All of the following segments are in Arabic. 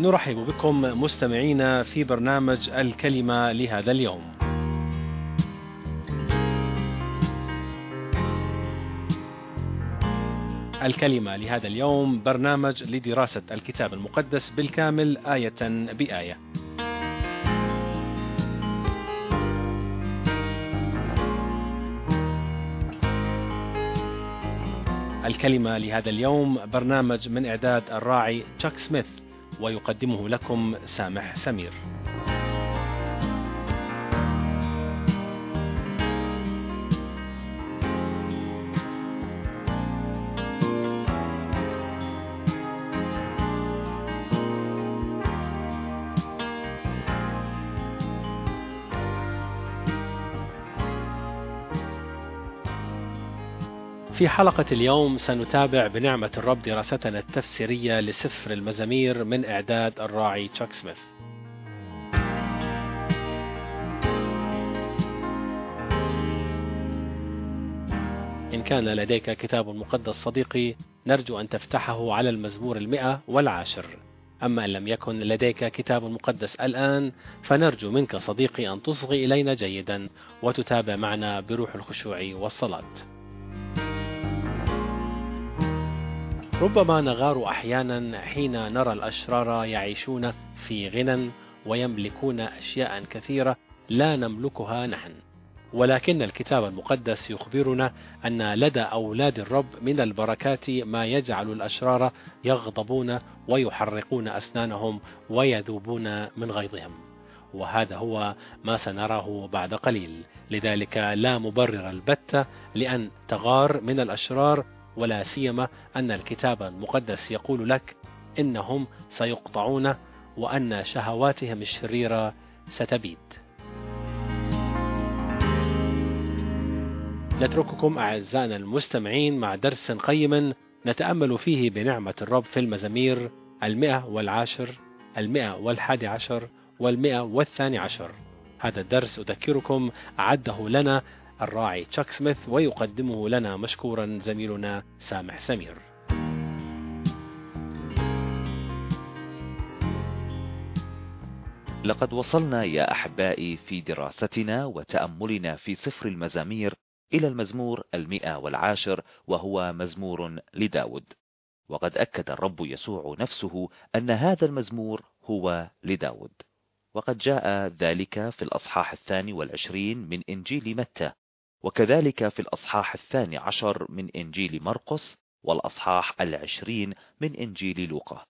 نرحب بكم مستمعينا في برنامج الكلمة لهذا اليوم. الكلمة لهذا اليوم برنامج لدراسة الكتاب المقدس بالكامل آية بآية. الكلمة لهذا اليوم برنامج من إعداد الراعي تشاك سميث، ويقدمه لكم سامح سمير. في حلقة اليوم سنتابع بنعمة الرب دراستنا التفسيرية لسفر المزامير من إعداد الراعي تشاك سميث. إن كان لديك كتاب مقدس صديقي، نرجو أن تفتحه على المزمور 110. أما إن لم يكن لديك كتاب مقدس الآن، فنرجو منك صديقي أن تصغي إلينا جيدا وتتابع معنا بروح الخشوع والصلاة. ربما نغار أحيانا حين نرى الأشرار يعيشون في غنى ويملكون أشياء كثيرة لا نملكها نحن، ولكن الكتاب المقدس يخبرنا أن لدى أولاد الرب من البركات ما يجعل الأشرار يغضبون ويحرقون أسنانهم ويذوبون من غيظهم، وهذا هو ما سنراه بعد قليل. لذلك لا مبرر البتة لأن تغار من الأشرار، ولا سيما أن الكتاب المقدس يقول لك إنهم سيقطعون وأن شهواتهم الشريرة ستبيد. نترككم أعزائنا المستمعين مع درس قيم نتأمل فيه بنعمة الرب في المزامير 110 111 112. هذا الدرس أذكركم أعده لنا الراعي تشاك سميث، ويقدمه لنا مشكورا زميلنا سامح سمير. لقد وصلنا يا أحبائي في دراستنا وتأملنا في سفر المزامير إلى المزمور 110، وهو مزمور لداود. وقد أكد الرب يسوع نفسه أن هذا المزمور هو لداود، وقد جاء ذلك في الأصحاح 22 من إنجيل متى، وكذلك في الأصحاح 12 من إنجيل مرقس، والأصحاح 20 من إنجيل لوقا.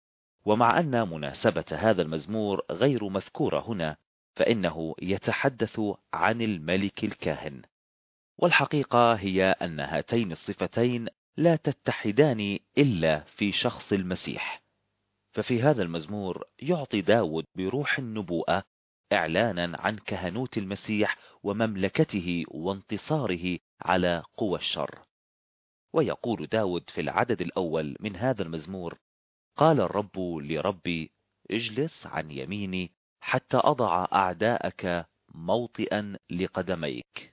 ومع أن مناسبة هذا المزمور غير مذكورة هنا، فإنه يتحدث عن الملك الكاهن، والحقيقة هي أن هاتين الصفتين لا تتحدان إلا في شخص المسيح. ففي هذا المزمور يعطي داود بروح النبوءة إعلانا عن كهنوت المسيح ومملكته وانتصاره على قوى الشر. ويقول داود في العدد الأول من هذا المزمور: قال الرب لربي اجلس عن يميني حتى أضع أعداءك موطئا لقدميك.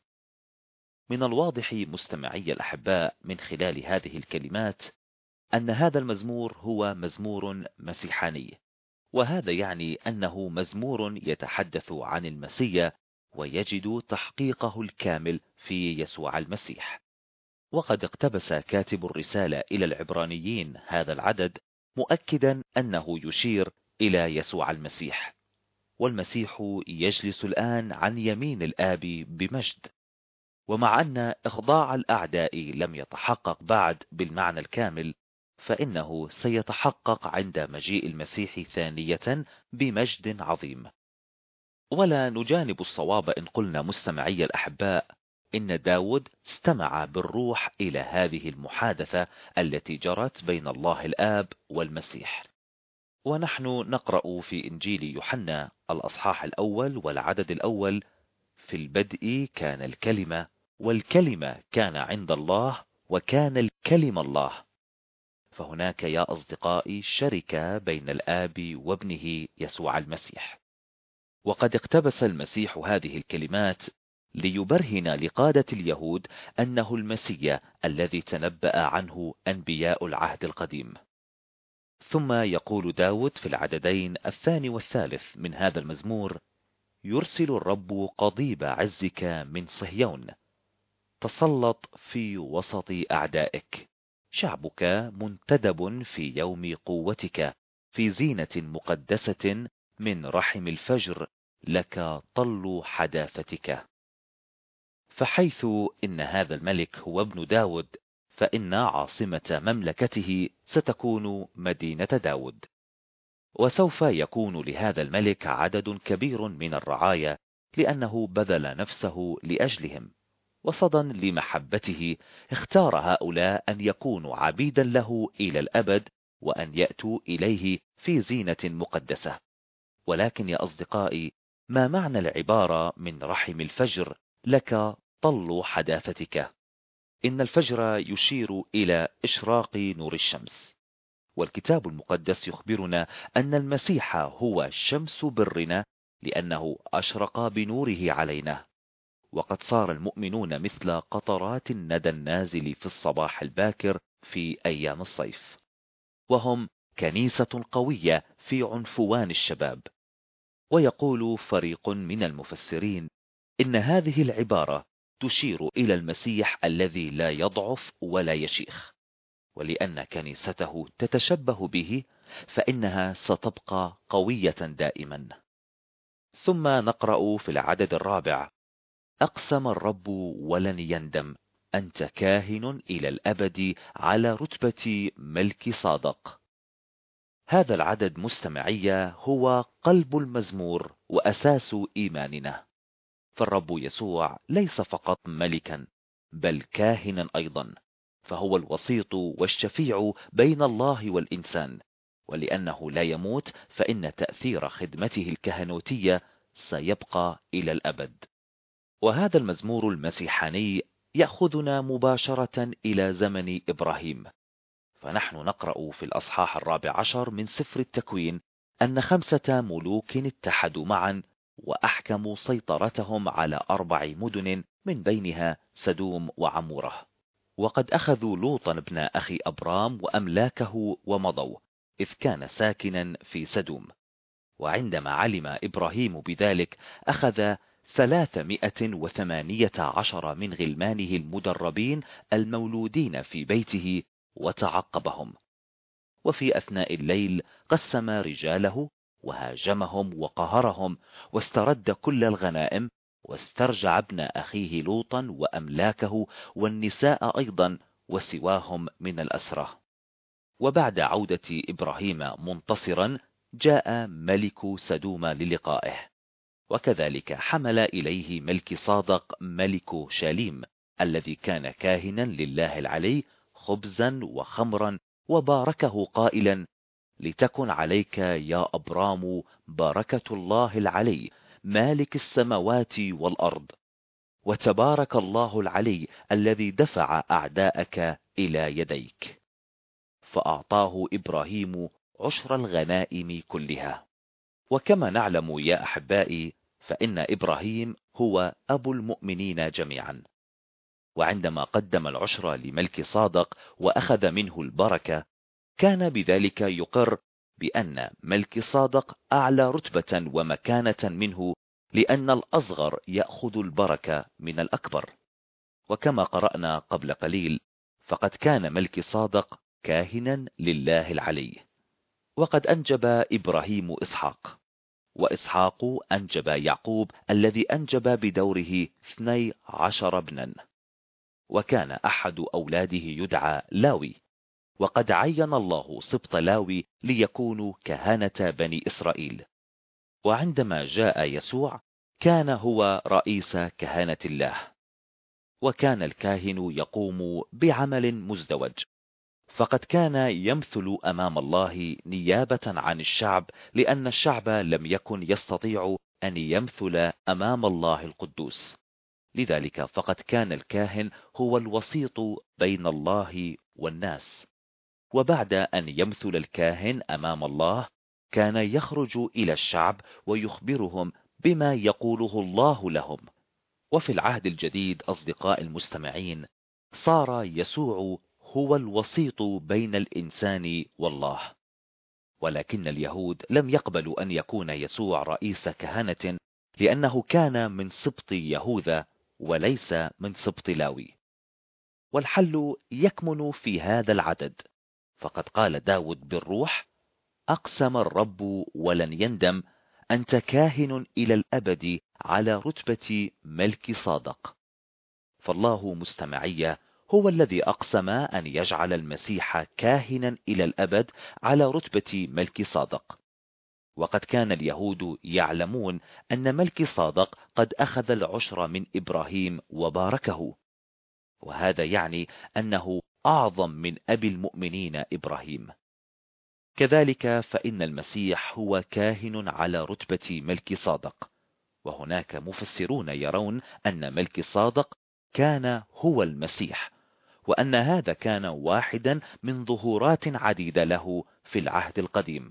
من الواضح مستمعي الأحباء من خلال هذه الكلمات أن هذا المزمور هو مزمور مسيحاني، وهذا يعني أنه مزمور يتحدث عن المسيح ويجد تحقيقه الكامل في يسوع المسيح. وقد اقتبس كاتب الرسالة إلى العبرانيين هذا العدد مؤكدا أنه يشير إلى يسوع المسيح، والمسيح يجلس الآن عن يمين الآب بمجد. ومع أن إخضاع الأعداء لم يتحقق بعد بالمعنى الكامل، فإنه سيتحقق عند مجيء المسيح ثانية بمجد عظيم. ولا نجانب الصواب إن قلنا مستمعي الأحباء إن داود استمع بالروح إلى هذه المحادثة التي جرت بين الله الآب والمسيح. ونحن نقرأ في إنجيل يوحنا الأصحاح الأول والعدد الأول: في البدء كان الكلمة، والكلمة كان عند الله، وكان الكلمة الله. فهناك يا أصدقائي شركة بين الآب وابنه يسوع المسيح. وقد اقتبس المسيح هذه الكلمات ليبرهن لقادة اليهود أنه المسيح الذي تنبأ عنه أنبياء العهد القديم. ثم يقول داود في العددين 2 و3 من هذا المزمور: يرسل الرب قضيب عزك من صهيون، تسلط في وسط أعدائك، شعبك منتدب في يوم قوتك، في زينة مقدسة من رحم الفجر، لك طل حداثتك. فحيث إن هذا الملك هو ابن داود، فإن عاصمة مملكته ستكون مدينة داود، وسوف يكون لهذا الملك عدد كبير من الرعايا، لأنه بذل نفسه لأجلهم، وصدا لمحبته اختار هؤلاء أن يكونوا عبيدا له إلى الأبد، وأن يأتوا إليه في زينة مقدسة. ولكن يا أصدقائي، ما معنى العبارة من رحم الفجر لك طل حداثتك؟ إن الفجر يشير إلى إشراق نور الشمس، والكتاب المقدس يخبرنا أن المسيح هو شمس برنا، لأنه أشرق بنوره علينا. وقد صار المؤمنون مثل قطرات الندى النازل في الصباح الباكر في أيام الصيف، وهم كنيسة قوية في عنفوان الشباب. ويقول فريق من المفسرين إن هذه العبارة تشير إلى المسيح الذي لا يضعف ولا يشيخ، ولأن كنيسته تتشبه به فإنها ستبقى قوية دائما. ثم نقرأ في العدد 4: أقسم الرب ولن يندم، أنت كاهن إلى الأبد على رتبة ملك صادق. هذا العدد مستمعية هو قلب المزمور وأساس إيماننا، فالرب يسوع ليس فقط ملكا بل كاهنا أيضا، فهو الوسيط والشفيع بين الله والإنسان، ولأنه لا يموت فإن تأثير خدمته الكهنوتية سيبقى إلى الأبد. وهذا المزمور المسيحاني يأخذنا مباشرة إلى زمن إبراهيم، فنحن نقرأ في الأصحاح 14 من سفر التكوين أن 5 ملوك اتحدوا معا وأحكموا سيطرتهم على 4 مدن من بينها سدوم وعمورة، وقد أخذوا لوطا ابن أخي أبرام وأملاكه ومضوا، إذ كان ساكنا في سدوم. وعندما علم إبراهيم بذلك أخذ 318 من غلمانه المدربين المولودين في بيته وتعقبهم. وفي أثناء الليل قسم رجاله وهاجمهم وقهرهم، واسترد كل الغنائم، واسترجع ابن أخيه لوطا وأملاكه والنساء أيضا وسواهم من الأسرى. وبعد عودة إبراهيم منتصرا جاء ملك سدوم للقائه، وكذلك حمل إليه ملك صادق ملك شاليم الذي كان كاهنا لله العلي خبزا وخمرا، وباركه قائلا: لتكن عليك يا أبرام بركة الله العلي مالك السماوات والأرض، وتبارك الله العلي الذي دفع أعداءك إلى يديك. فأعطاه إبراهيم عشر الغنائم كلها. وكما نعلم يا أحبائي، فإن إبراهيم هو أبو المؤمنين جميعا، وعندما قدم العشر لملك صادق وأخذ منه البركة، كان بذلك يقر بأن ملك صادق أعلى رتبة ومكانة منه، لأن الأصغر يأخذ البركة من الأكبر. وكما قرأنا قبل قليل، فقد كان ملك صادق كاهنا لله العلي، وقد أنجب إبراهيم إسحاق، وإسحاق أنجب يعقوب الذي أنجب بدوره 12 ابنا، وكان أحد أولاده يدعى لاوي، وقد عين الله سبط لاوي ليكونوا كهنة بني إسرائيل. وعندما جاء يسوع كان هو رئيس كهنة الله، وكان الكاهن يقوم بعمل مزدوج، فقد كان يمثل أمام الله نيابة عن الشعب، لأن الشعب لم يكن يستطيع أن يمثل أمام الله القدوس. لذلك فقد كان الكاهن هو الوسيط بين الله والناس. وبعد أن يمثل الكاهن أمام الله، كان يخرج إلى الشعب ويخبرهم بما يقوله الله لهم. وفي العهد الجديد أصدقاء المستمعين، صار يسوع هو الوسيط بين الإنسان والله، ولكن اليهود لم يقبلوا أن يكون يسوع رئيس كهنة، لأنه كان من سبط يهوذا وليس من سبط لاوي. والحل يكمن في هذا العدد، فقد قال داود بالروح: أقسم الرب ولن يندم، أنت كاهن إلى الأبد على رتبة ملك صادق. فالله مستمعية هو الذي أقسم أن يجعل المسيح كاهنا إلى الأبد على رتبة ملك صادق. وقد كان اليهود يعلمون أن ملك صادق قد أخذ العشر من إبراهيم وباركه، وهذا يعني أنه أعظم من أبي المؤمنين إبراهيم. كذلك فإن المسيح هو كاهن على رتبة ملك صادق، وهناك مفسرون يرون أن ملك صادق كان هو المسيح، وأن هذا كان واحدا من ظهورات عديدة له في العهد القديم.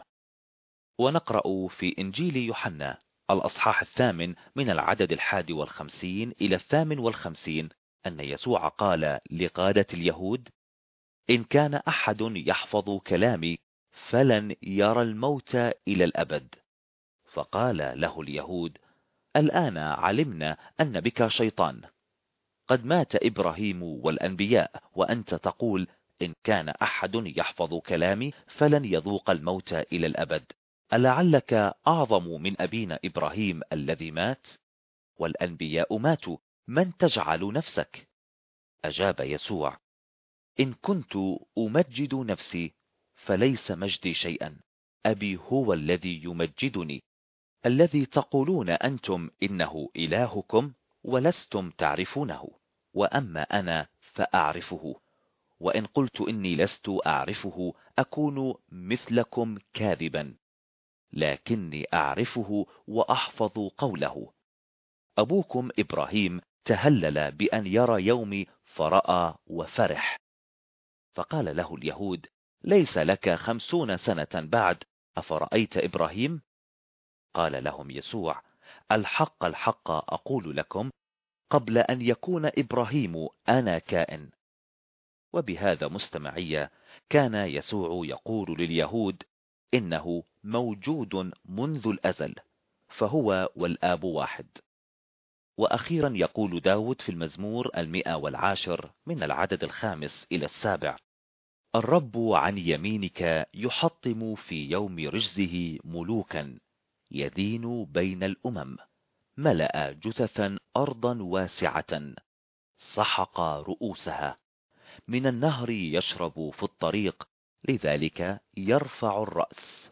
ونقرأ في إنجيل يوحنا الأصحاح 8 من العدد 51 إلى 58 أن يسوع قال لقادة اليهود: إن كان أحد يحفظ كلامي فلن يرى الموت إلى الأبد. فقال له اليهود: الآن علمنا أن بك شيطان، قد مات إبراهيم والأنبياء وأنت تقول إن كان أحد يحفظ كلامي فلن يذوق الموت إلى الأبد. ألعلك أعظم من أبينا إبراهيم الذي مات؟ والأنبياء ماتوا، من تجعل نفسك؟ أجاب يسوع: إن كنت أمجد نفسي فليس مجدي شيئا، أبي هو الذي يمجدني، الذي تقولون أنتم إنه إلهكم ولستم تعرفونه، وأما أنا فأعرفه، وإن قلت إني لست أعرفه أكون مثلكم كاذبا، لكني أعرفه وأحفظ قوله. أبوكم إبراهيم تهلل بأن يرى يومي فرأى وفرح. فقال له اليهود: ليس لك 50 سنة بعد، أفرأيت إبراهيم؟ قال لهم يسوع: الحق الحق أقول لكم، قبل أن يكون إبراهيم أنا كائن. وبهذا مستمعية كان يسوع يقول لليهود إنه موجود منذ الأزل، فهو والآب واحد. وأخيرا يقول داود في المزمور 110 من العدد 5 إلى 7: الرب عن يمينك يحطم في يوم رجزه ملوكا، يدين بين الأمم، ملأ جثثا أرضا واسعة، سحق رؤوسها، من النهر يشرب في الطريق، لذلك يرفع الرأس.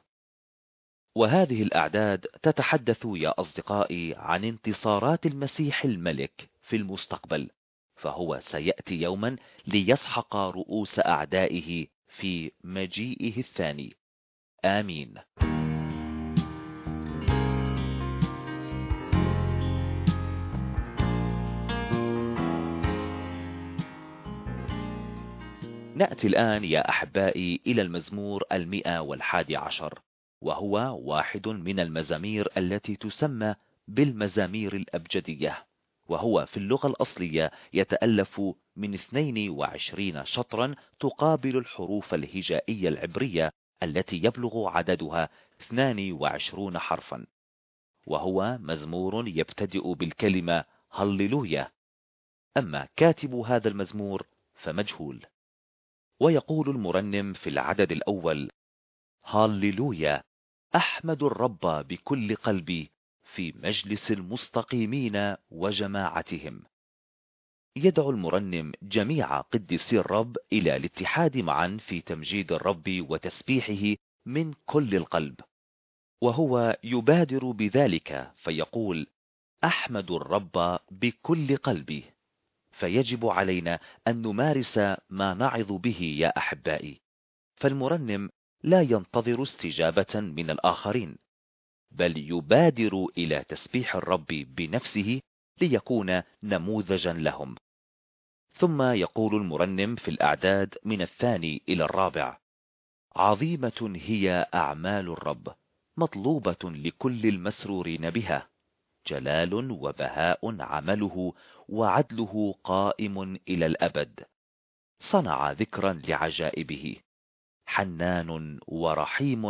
وهذه الأعداد تتحدث يا أصدقائي عن انتصارات المسيح الملك في المستقبل، فهو سيأتي يوما ليسحق رؤوس أعدائه في مجيئه الثاني. آمين. نأتي الآن يا أحبائي إلى المزمور 111، وهو واحد من المزامير التي تسمى بالمزامير الأبجدية، وهو في اللغة الأصلية يتألف من 22 شطرا تقابل الحروف الهجائية العبرية التي يبلغ عددها 22 حرفا، وهو مزمور يبتدئ بالكلمة هللويا. أما كاتب هذا المزمور فمجهول. ويقول المرنم في العدد الأول: هاليلويا، أحمد الرب بكل قلبي في مجلس المستقيمين وجماعتهم. يدعو المرنم جميع قديسي الرب إلى الاتحاد معا في تمجيد الرب وتسبيحه من كل القلب، وهو يبادر بذلك فيقول: أحمد الرب بكل قلبي. فيجب علينا أن نمارس ما نعظ به يا أحبائي، فالمرنم لا ينتظر استجابة من الآخرين، بل يبادر إلى تسبيح الرب بنفسه ليكون نموذجا لهم. ثم يقول المرنم في الأعداد من 2 إلى 4: عظيمة هي أعمال الرب، مطلوبة لكل المسرورين بها، جلال وبهاء عمله، وعدله قائم إلى الأبد. صنع ذكرا لعجائبه، حنان ورحيم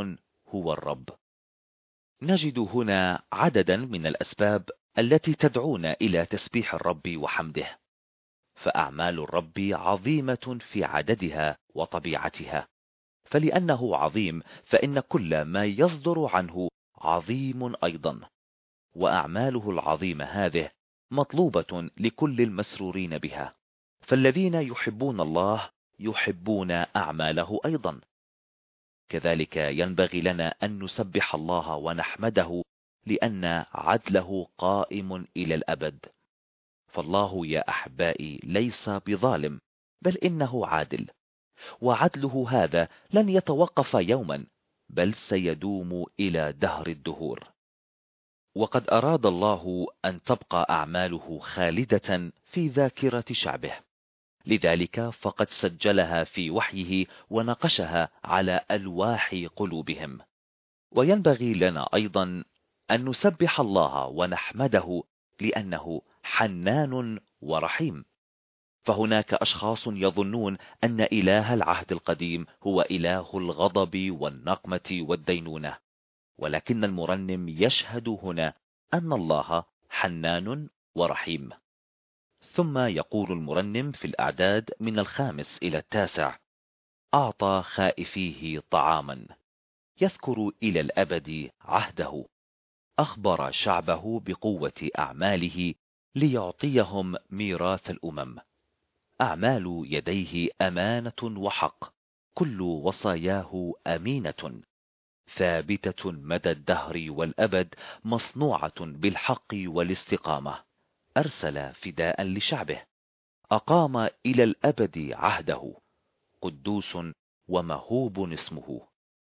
هو الرب. نجد هنا عددا من الأسباب التي تدعونا إلى تسبيح الرب وحمده، فأعمال الرب عظيمة في عددها وطبيعتها، فلأنه عظيم فإن كل ما يصدر عنه عظيم أيضا، وأعماله العظيمة هذه مطلوبة لكل المسرورين بها، فالذين يحبون الله يحبون أعماله أيضا. كذلك ينبغي لنا أن نسبح الله ونحمده لأن عدله قائم إلى الأبد. فالله يا أحبائي ليس بظالم، بل إنه عادل، وعدله هذا لن يتوقف يوما، بل سيدوم إلى دهر الدهور. وقد أراد الله أن تبقى أعماله خالدة في ذاكرة شعبه، لذلك فقد سجلها في وحيه ونقشها على ألواح قلوبهم. وينبغي لنا أيضا أن نسبح الله ونحمده لأنه حنان ورحيم. فهناك أشخاص يظنون أن إله العهد القديم هو إله الغضب والنقمة والدينونة، ولكن المرنم يشهد هنا أن الله حنان ورحيم. ثم يقول المرنم في الأعداد من 5 إلى 9: أعطى خائفيه طعاما، يذكر إلى الأبد عهده، أخبر شعبه بقوة أعماله ليعطيهم ميراث الأمم. أعمال يديه أمانة وحق، كل وصاياه أمينة، ثابتة مدى الدهر والأبد، مصنوعة بالحق والاستقامة. أرسل فداء لشعبه، أقام إلى الأبد عهده، قدوس ومهوب اسمه.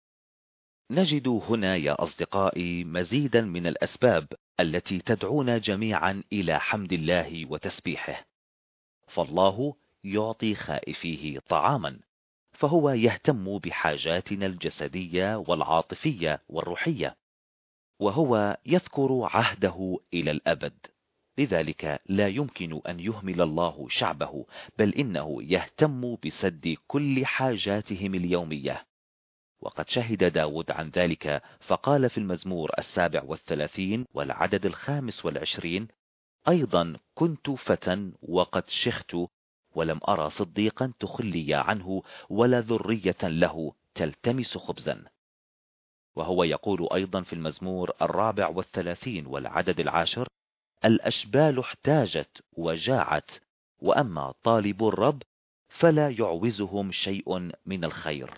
نجد هنا يا أصدقائي مزيدا من الأسباب التي تدعونا جميعا إلى حمد الله وتسبيحه. فالله يعطي خائفيه طعاما، فهو يهتم بحاجاتنا الجسدية والعاطفية والروحية، وهو يذكر عهده إلى الأبد، لذلك لا يمكن أن يهمل الله شعبه، بل إنه يهتم بسد كل حاجاتهم اليومية. وقد شهد داود عن ذلك فقال في المزمور 37 والعدد 25: أيضا كنت فتى وقد شخت، ولم أرى صديقا تخلي عنه، ولا ذرية له تلتمس خبزا. وهو يقول أيضا في المزمور 34 والعدد 10: الأشبال احتاجت وجاعت، وأما طالب الرب فلا يعوزهم شيء من الخير.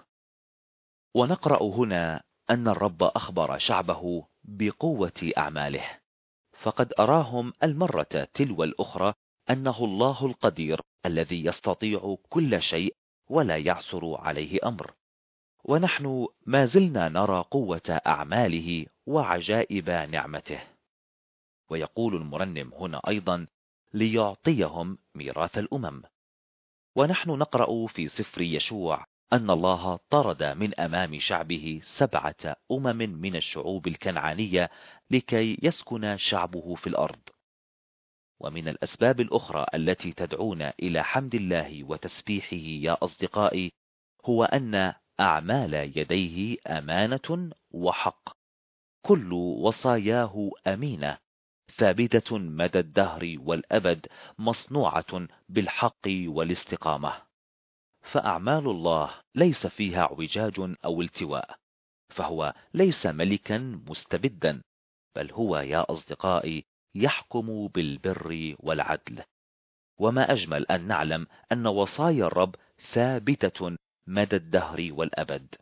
ونقرأ هنا أن الرب أخبر شعبه بقوة أعماله، فقد أراهم المرة تلو الأخرى أنه الله القدير الذي يستطيع كل شيء ولا يعثر عليه أمر. ونحن ما زلنا نرى قوة أعماله وعجائب نعمته. ويقول المرنم هنا أيضا ليعطيهم ميراث الأمم. ونحن نقرأ في سفر يشوع أن الله طرد من أمام شعبه 7 أمم من الشعوب الكنعانية لكي يسكن شعبه في الأرض. ومن الأسباب الأخرى التي تدعونا إلى حمد الله وتسبيحه يا أصدقائي هو أن أعمال يديه أمانة وحق، كل وصاياه أمينة، ثابتة مدى الدهر والأبد، مصنوعة بالحق والاستقامة. فأعمال الله ليس فيها اعوجاج أو التواء، فهو ليس ملكا مستبدا، بل هو يا أصدقائي يحكم بالبر والعدل. وما أجمل أن نعلم أن وصايا الرب ثابتة مدى الدهر والأبد.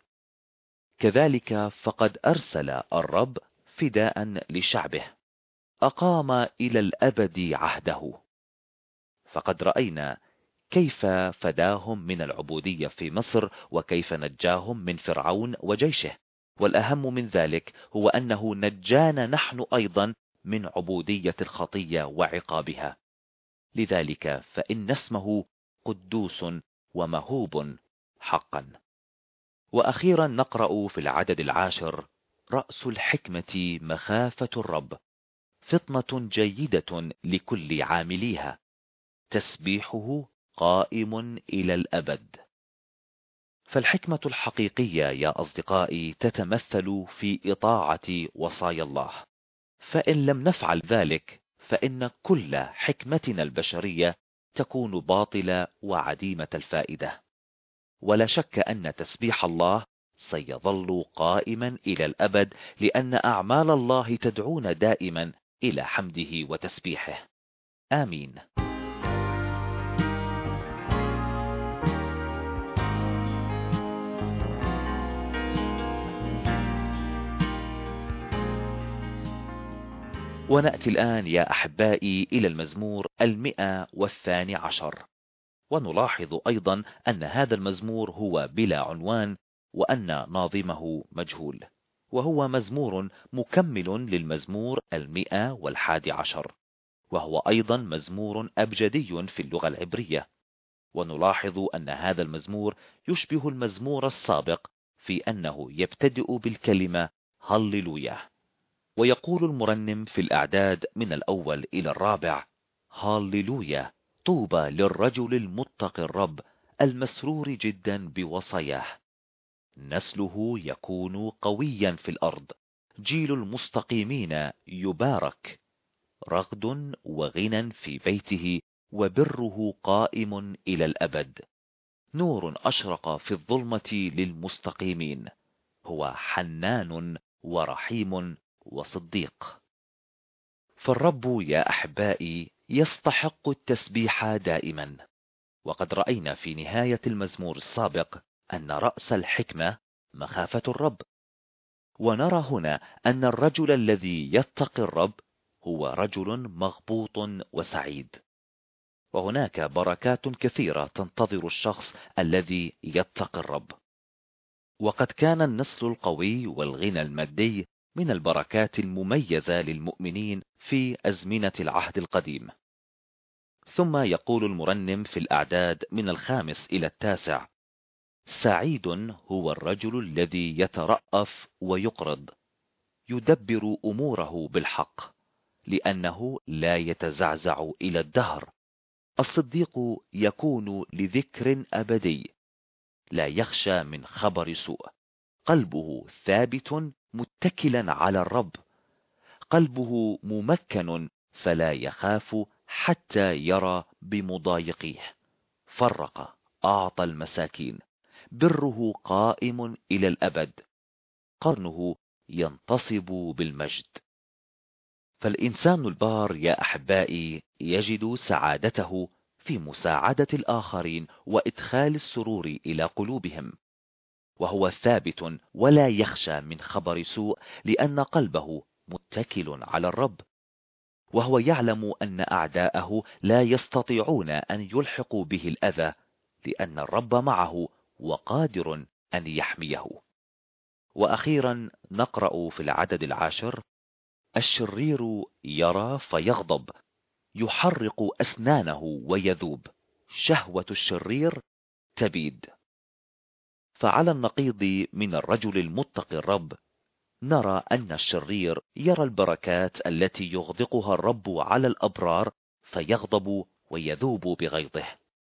كذلك فقد أرسل الرب فداء لشعبه، أقام إلى الأبد عهده. فقد رأينا كيف فداهم من العبودية في مصر، وكيف نجاهم من فرعون وجيشه، والأهم من ذلك هو أنه نجانا نحن أيضا من عبودية الخطية وعقابها. لذلك فإن اسمه قدوس ومهوب حقا. وأخيرا نقرأ في العدد 10: رأس الحكمة مخافة الرب، فطنة جيدة لكل عامليها، تسبيحه قائم إلى الأبد. فالحكمة الحقيقية يا أصدقائي تتمثل في إطاعة وصايا الله، فإن لم نفعل ذلك فإن كل حكمتنا البشرية تكون باطلة وعديمة الفائدة. ولا شك أن تسبيح الله سيظل قائما إلى الأبد، لأن أعمال الله تدعونا دائما إلى حمده وتسبيحه. آمين. ونأتي الآن يا أحبائي إلى المزمور 112، ونلاحظ أيضا أن هذا المزمور هو بلا عنوان، وأن ناظمه مجهول، وهو مزمور مكمل للمزمور 111، وهو أيضا مزمور أبجدي في اللغة العبرية. ونلاحظ أن هذا المزمور يشبه المزمور السابق في أنه يبتدئ بالكلمة هللويا، ويقول المرنم في الأعداد من الأول إلى الرابع: هللويا، طوبى للرجل المتقي الرب المسرور جدا بوصاياه، نسله يكون قويا في الأرض، جيل المستقيمين يبارك، رغد وغنى في بيته، وبره قائم إلى الأبد، نور أشرق في الظلمة للمستقيمين، هو حنان ورحيم وصديق. فالرب يا أحبائي يستحق التسبيح دائما، وقد رأينا في نهاية المزمور السابق أن رأس الحكمة مخافة الرب، ونرى هنا أن الرجل الذي يتقي الرب هو رجل مغبوط وسعيد، وهناك بركات كثيرة تنتظر الشخص الذي يتقي الرب. وقد كان النسل القوي والغنى المادي من البركات المميزة للمؤمنين في أزمنة العهد القديم. ثم يقول المرنم في الأعداد من 5 إلى 9: سعيد هو الرجل الذي يترأف ويقرض، يدبر أموره بالحق، لأنه لا يتزعزع إلى الدهر. الصديق يكون لذكر أبدي، لا يخشى من خبر سوء، قلبه ثابت متكلا على الرب، قلبه ممكن فلا يخاف حتى يرى بمضايقيه، فرق أعطى المساكين، بره قائم إلى الأبد، قرنه ينتصب بالمجد. فالإنسان البار يا أحبائي يجد سعادته في مساعدة الآخرين وإدخال السرور إلى قلوبهم، وهو ثابت ولا يخشى من خبر سوء، لأن قلبه متكل على الرب، وهو يعلم أن أعداءه لا يستطيعون أن يلحقوا به الأذى، لأن الرب معه وقادر أن يحميه. وأخيرا نقرأ في العدد 10: الشرير يرى فيغضب، يحرق أسنانه ويذوب، شهوة الشرير تبيد. فعلى النقيض من الرجل المتقي الرب، نرى أن الشرير يرى البركات التي يغدقها الرب على الأبرار فيغضب ويذوب بغيظه.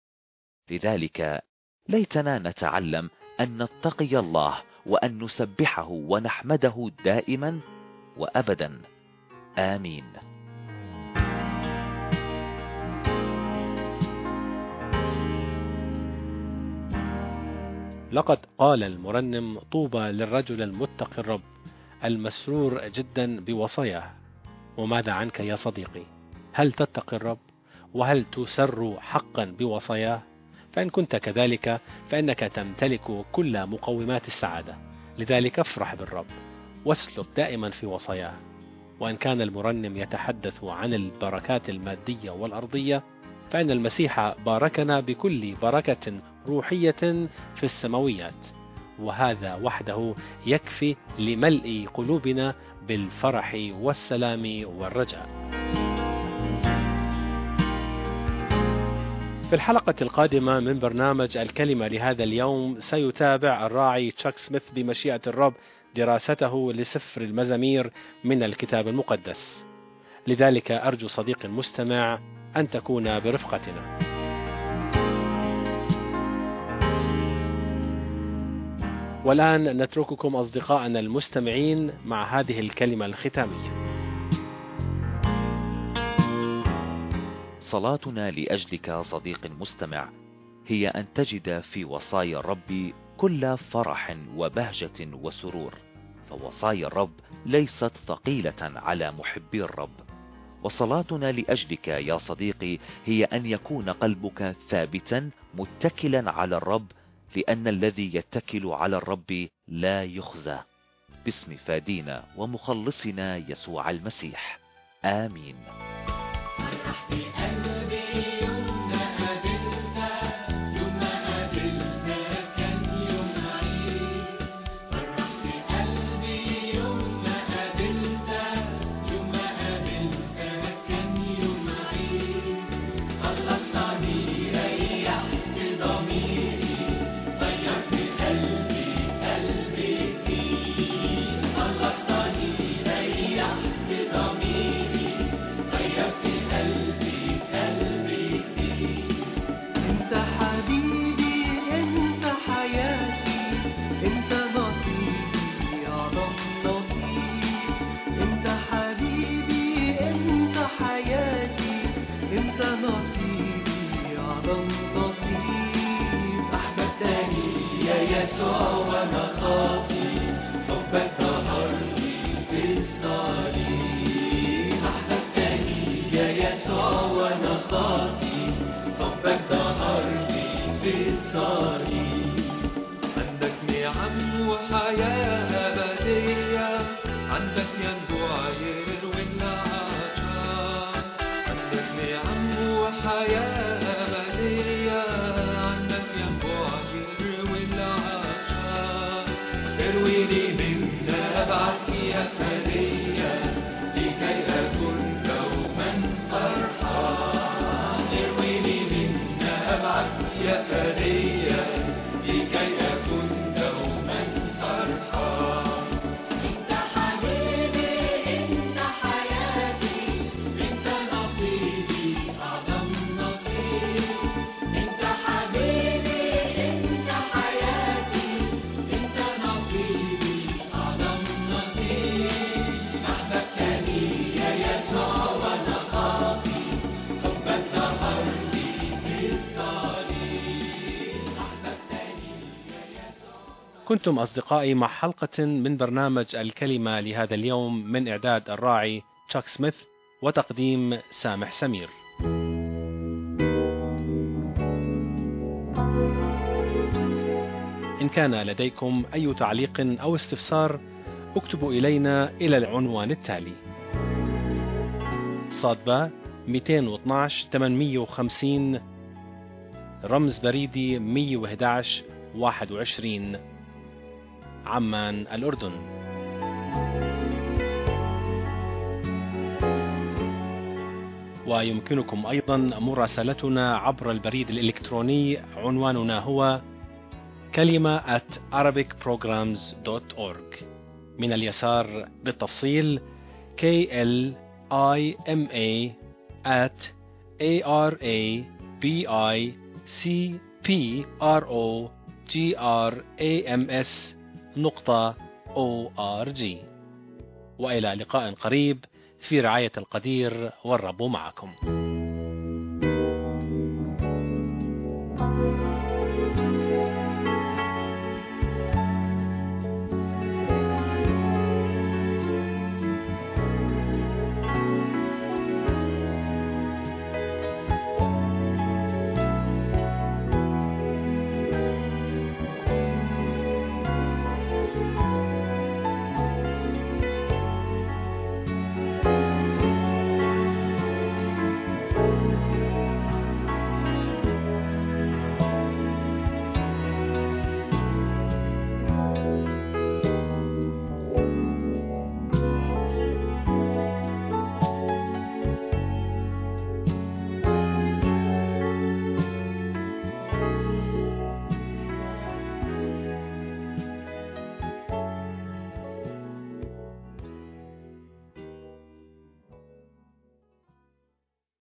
لذلك ليتنا نتعلم أن نتقي الله وأن نسبحه ونحمده دائما وأبدا. آمين. لقد قال المرنم: طوبى للرجل المتقي الرب المسرور جدا بوصاياه. وماذا عنك يا صديقي؟ هل تتقي الرب؟ وهل تسر حقا بوصاياه؟ فإن كنت كذلك فإنك تمتلك كل مقومات السعادة. لذلك افرح بالرب واسلك دائما في وصاياه. وإن كان المرنم يتحدث عن البركات المادية والأرضية، فإن المسيح باركنا بكل بركة روحية في السماويات، وهذا وحده يكفي لملء قلوبنا بالفرح والسلام والرجاء. في الحلقة القادمة من برنامج الكلمة لهذا اليوم سيتابع الراعي تشاك سميث بمشيئة الرب دراسته لسفر المزامير من الكتاب المقدس. لذلك أرجو صديقي المستمع أن تكون برفقتنا. والآن نترككم أصدقائنا المستمعين مع هذه الكلمة الختامية. صلاتنا لأجلك صديق المستمع هي أن تجد في وصايا الرب كل فرح وبهجة وسرور، فوصايا الرب ليست ثقيلة على محبي الرب. وصلاتنا لأجلك يا صديقي هي أن يكون قلبك ثابتا متكلا على الرب، لأن الذي يتكل على الرب لا يخزى. باسم فادينا ومخلصنا يسوع المسيح، آمين. كنتم أصدقائي مع حلقة من برنامج الكلمة لهذا اليوم، من إعداد الراعي تشاك سميث وتقديم سامح سمير. إن كان لديكم أي تعليق أو استفسار اكتبوا إلينا إلى العنوان التالي: صادبة 212 850 رمز بريدي 111 21 عمان الأردن. ويمكنكم أيضا مراسلتنا عبر البريد الإلكتروني، عنواننا هو كلمة @arabicprograms.org. من اليسار بالتفصيل KLIMA@ARABICprograms.org. وإلى لقاء قريب في رعاية القدير، والرب معكم.